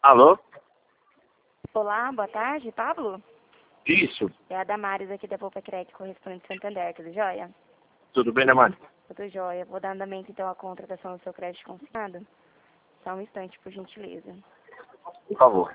Alô? Olá, boa tarde, Pablo? Isso. É a Damares aqui da Poupa Crédito, correspondente Santander, tudo jóia? Tudo bem, né, mano? Tudo jóia. Vou dar andamento, então, à contratação do seu crédito consignado. Só um instante, por gentileza. Por favor.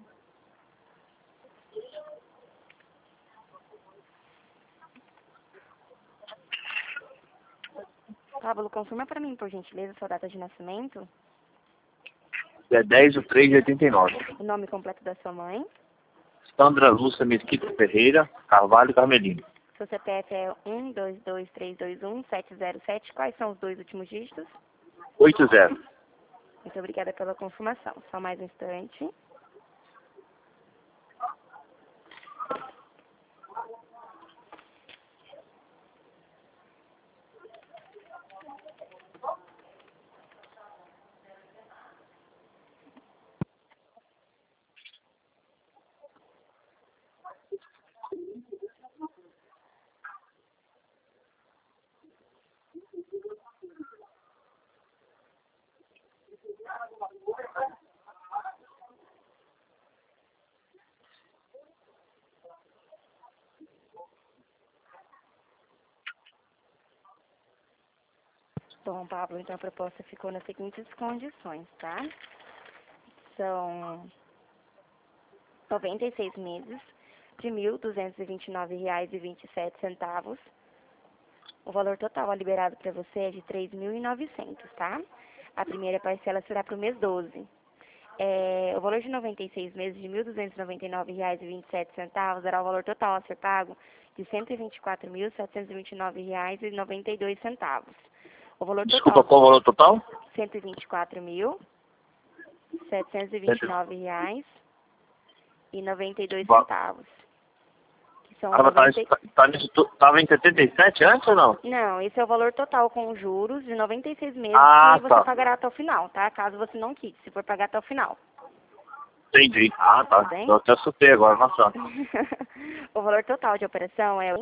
Pablo, confirma para mim, por gentileza, sua data de nascimento, É 10/3/89. o nome completo da sua mãe, Sandra Lúcia Mesquita Ferreira, Carvalho Carmelino. seu CPF é 122321-707. Quais são os dois últimos dígitos? 80. Muito obrigada pela confirmação. Só mais um instante. Bom, Pablo, então a proposta ficou nas seguintes condições, tá? São 96 meses de R$ 1.229,27. O valor total liberado para você é de 3.900, tá? A primeira parcela será para o mês 12. O valor de 96 meses de R$ 1.299,27 dará o valor total a ser pago de R$ 124.729,92. O valor Desculpa, total qual o valor total? R$ 124.729,92. Que são Ela 90... tava em 77 antes ou não? Não, esse é o valor total com juros de 96 meses Ah, que você tá. pagará até o final, tá? Caso você não quite, se for pagar até o final. Entendi. Ah, tá. Tudo bem? Eu até assustei agora, nossa. O valor total de operação é R$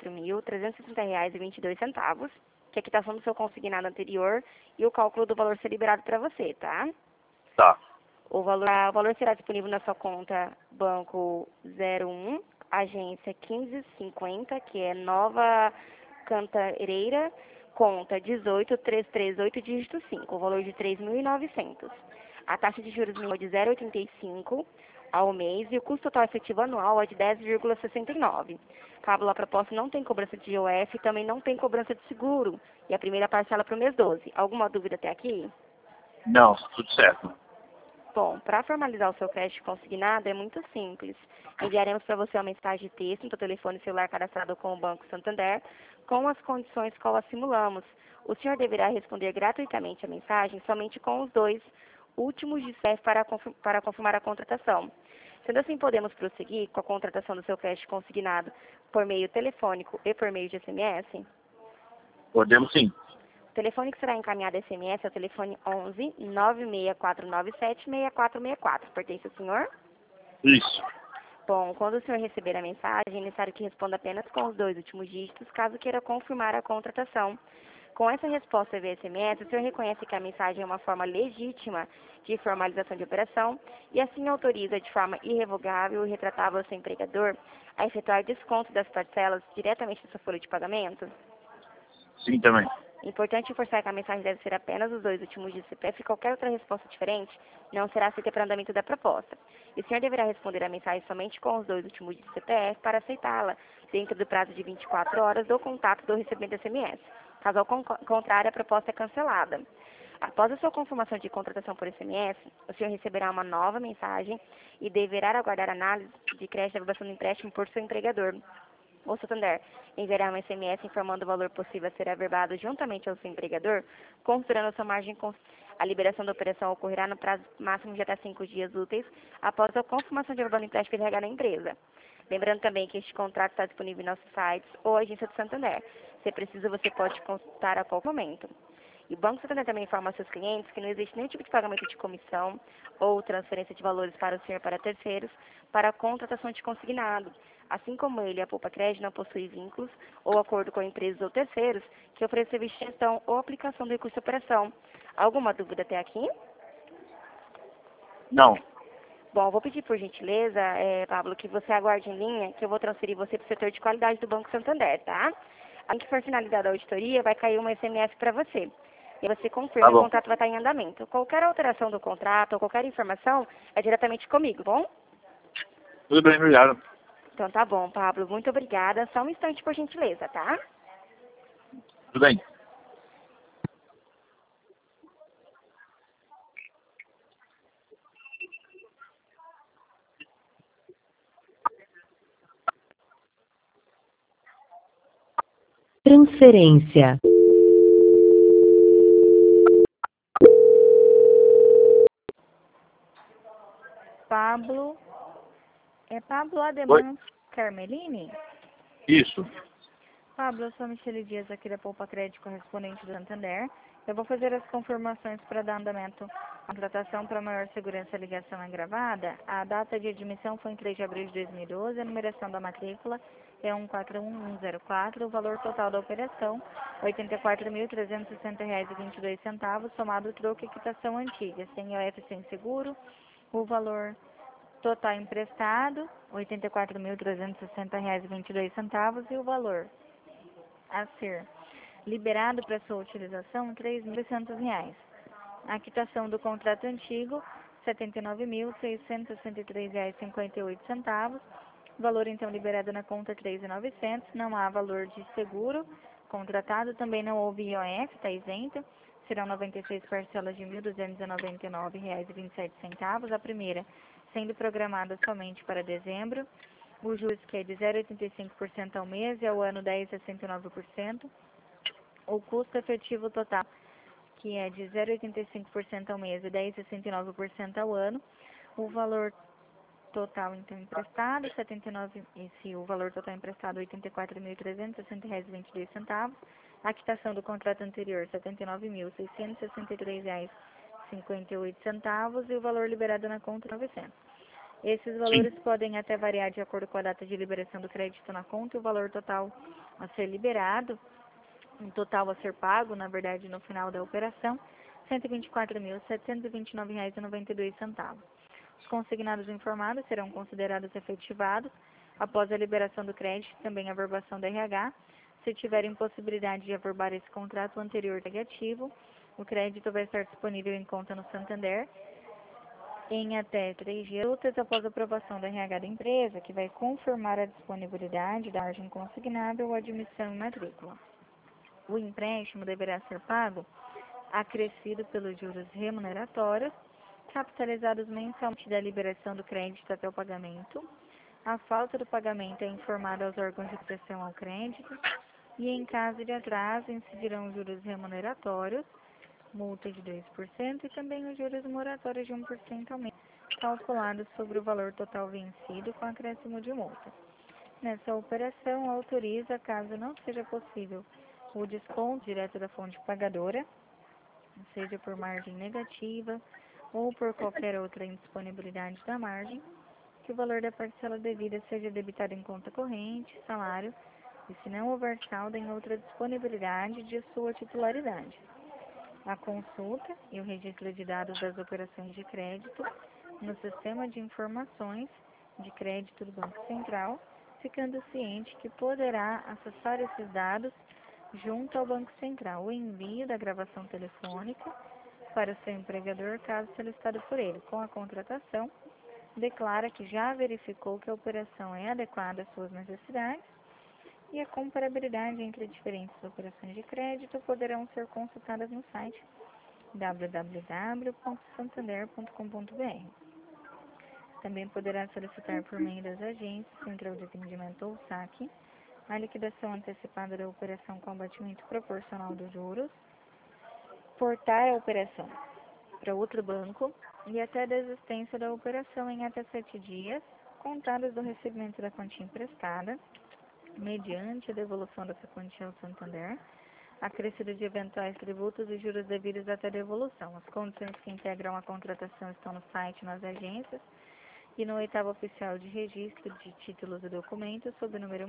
84.360,22, que é a quitação do seu consignado anterior e o cálculo do valor ser liberado para você, tá? Tá. O valor será disponível na sua conta Banco 01, agência 1550, que é Nova Cantareira, conta 18338, dígito 5, o valor de 3.900. A taxa de juros mínima é de 0,85 ao mês e o custo total efetivo anual é de 10,69. Pablo, a proposta não tem cobrança de IOF e também não tem cobrança de seguro. E a primeira parcela para o mês 12. Alguma dúvida até aqui? Não, tudo certo. Bom, para formalizar o seu crédito consignado é muito simples. Enviaremos para você uma mensagem de texto no seu telefone celular cadastrado com o Banco Santander, com as condições que as simulamos. O senhor deverá responder gratuitamente a mensagem somente com os dois últimos de CEF para confirmar a contratação. Sendo assim, podemos prosseguir com a contratação do seu crédito consignado por meio telefônico e por meio de SMS? Podemos sim. O telefone que será encaminhado SMS é o telefone 11 96497 6464. Pertence ao senhor? Isso. Bom, quando o senhor receber a mensagem, é necessário que responda apenas com os dois últimos dígitos, caso queira confirmar a contratação. Com essa resposta via SMS, o senhor reconhece que a mensagem é uma forma legítima de formalização de operação e assim autoriza de forma irrevogável e retratável ao seu empregador a efetuar desconto das parcelas diretamente da sua folha de pagamento? Sim, também. Importante reforçar que a mensagem deve ser apenas os dois últimos dígitos do CPF e qualquer outra resposta diferente não será aceita para o andamento da proposta. E o senhor deverá responder a mensagem somente com os dois últimos dígitos do CPF para aceitá-la dentro do prazo de 24 horas do contato do recebimento do SMS. Caso ao contrário, a proposta é cancelada. Após a sua confirmação de contratação por SMS, o senhor receberá uma nova mensagem e deverá aguardar análise de crédito da aprovação do empréstimo por seu empregador. O Santander enviará um SMS informando o valor possível a ser averbado juntamente ao seu empregador, considerando a sua margem. A liberação da operação ocorrerá no prazo máximo de até 5 dias úteis após a confirmação de averbado do empréstimo RH na empresa. Lembrando também que este contrato está disponível em nossos sites ou agência do Santander. Se preciso, você pode consultar a qualquer momento. E o Banco Santander também informa aos seus clientes que não existe nenhum tipo de pagamento de comissão ou transferência de valores para o senhor para terceiros para a contratação de consignado. Assim como ele, a Poupa Crédito não possui vínculos ou acordo com empresas ou terceiros que ofereçam serviço de gestão ou aplicação do recurso de operação. Alguma dúvida até aqui? Não. Bom, vou pedir por gentileza, Pablo, que você aguarde em linha, que eu vou transferir você para o setor de qualidade do Banco Santander, tá? Assim que for finalizada a auditoria, vai cair uma SMS para você. E você confirma Tá que o bom. contrato vai estar em andamento. Qualquer alteração do contrato ou qualquer informação é diretamente comigo, bom? Tudo bem, obrigado. Então tá bom, Pablo. Muito obrigada. Só um instante, por gentileza, tá? Tudo bem. Transferência. Pablo. É Pablo Oi. Ademans Carmelini? Isso. Pablo, eu sou a Michele Dias aqui da Poupa Crédito, correspondente do Santander. Eu vou fazer as confirmações para dar andamento à contratação para maior segurança. A ligação é gravada. A data de admissão foi em 3 de abril de 2012, a numeração da matrícula é 141104, o valor total da operação R$ 84.360,22, somado o troco e quitação antiga, sem IOF, sem seguro, o valor total emprestado, R$ 84.360,22 e o valor a ser liberado para sua utilização, R$ 3.800. A quitação do contrato antigo, R$ 79.663,58. Valor então liberado na conta, R$ 3.900. Não há valor de seguro contratado, também não houve IOF, está isento. Serão 96 parcelas de R$ 1.299,27. A primeira sendo programada somente para dezembro. O juros que é de 0,85% ao mês e ao ano 10,69%. O custo efetivo total, que é de 0,85% ao mês e 10,69% ao ano. O valor total, então, emprestado, 79, o valor total emprestado, R$ 84.360,22. A quitação do contrato anterior, R$ 79.663,58. E o valor liberado na conta, R$ 900. Esses valores podem até variar de acordo com a data de liberação do crédito na conta e o valor total a ser liberado, um total a ser pago, na verdade, no final da operação, R$ 124.729,92. Os consignados informados serão considerados efetivados após a liberação do crédito e também a averbação da RH. Se tiverem possibilidade de averbar esse contrato anterior negativo, o crédito vai estar disponível em conta no Santander em até 3 dias úteis após a aprovação da RH da empresa, que vai confirmar a disponibilidade da margem consignável ou admissão em matrícula. O empréstimo deverá ser pago acrescido pelos juros remuneratórios, capitalizados mensalmente da liberação do crédito até o pagamento. A falta do pagamento é informada aos órgãos de proteção ao crédito e, em caso de atraso, incidirão juros remuneratórios, multa de 2% e também os juros moratórios de 1% ao mês, calculados sobre o valor total vencido com acréscimo de multa. Nessa operação, autoriza, caso não seja possível, o desconto direto da fonte pagadora, seja por margem negativa ou por qualquer outra indisponibilidade da margem, que o valor da parcela devida seja debitado em conta corrente, salário, e se não houver saldo em outra disponibilidade de sua titularidade. A consulta e o registro de dados das operações de crédito no Sistema de Informações de Crédito do Banco Central, ficando ciente que poderá acessar esses dados junto ao Banco Central. O envio da gravação telefônica para o seu empregador, caso solicitado por ele. Com a contratação, declara que já verificou que a operação é adequada às suas necessidades e a comparabilidade entre diferentes operações de crédito poderão ser consultadas no site www.santander.com.br. Também poderá solicitar por meio das agências, Central de Atendimento ou SAC, a liquidação antecipada da operação com abatimento proporcional dos juros, portar a operação para outro banco e até a desistência da operação em até 7 dias, contados do recebimento da quantia emprestada, mediante a devolução dessa quantia ao Santander, acrescido de eventuais tributos e juros devidos até a devolução. As condições que integram a contratação estão no site, nas agências e no 8º oficial de registro de títulos e documentos, sob o número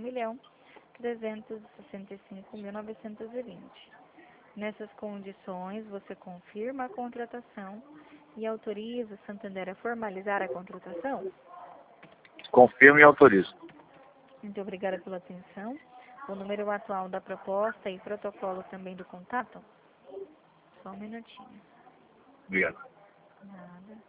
1.365.920. Nessas condições, você confirma a contratação e autoriza o Santander a formalizar a contratação? Confirmo e autorizo. Muito obrigada pela atenção. O número atual da proposta e protocolo também do contato? Só um minutinho. Obrigado. Nada.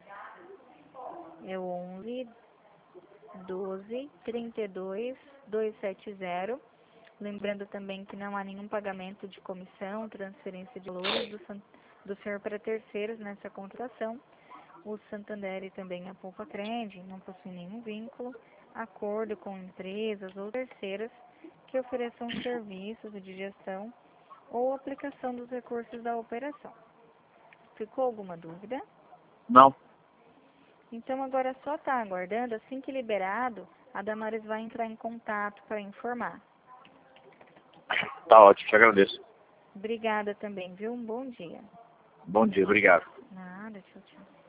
É o 11 12 32 270. Lembrando também que não há nenhum pagamento de comissão, transferência de valores do senhor para terceiros nessa contratação. O Santander e também a Poupa Cred não possuem nenhum vínculo, acordo com empresas ou terceiras que ofereçam serviços de gestão ou aplicação dos recursos da operação. Ficou alguma dúvida? Não. Então agora só está aguardando, assim que liberado, a Damares vai entrar em contato para informar. Tá ótimo, te agradeço. Obrigada também, viu? Um bom dia. Bom dia, obrigado. Nada, tchau, tchau.